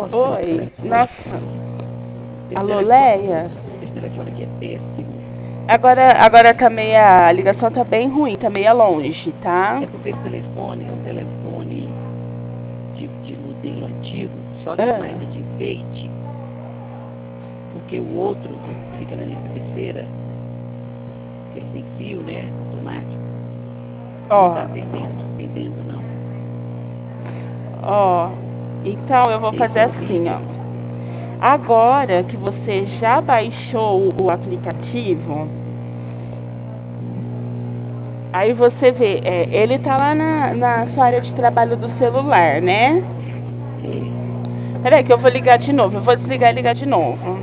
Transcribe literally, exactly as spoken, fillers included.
Nossa, esse Oi, telefone, nossa, esse alô, telefone, Leia? esse telefone aqui é péssimo. Agora, agora tá meia, a ligação tá bem ruim, tá meia longe, tá? É porque esse telefone é um telefone de, de modelo antigo, só na Ah, placa de enfeite, porque o outro fica na minha cabeceira, que é sem fio, né? Automático. Não tá ó, atendendo, atendendo não. ó. Então eu vou Esse fazer é assim, horrível. ó. Agora que você já baixou o aplicativo, aí você vê, é, ele tá lá na, na sua área de trabalho do celular, né? É, Peraí que eu vou ligar de novo, eu vou desligar e ligar de novo.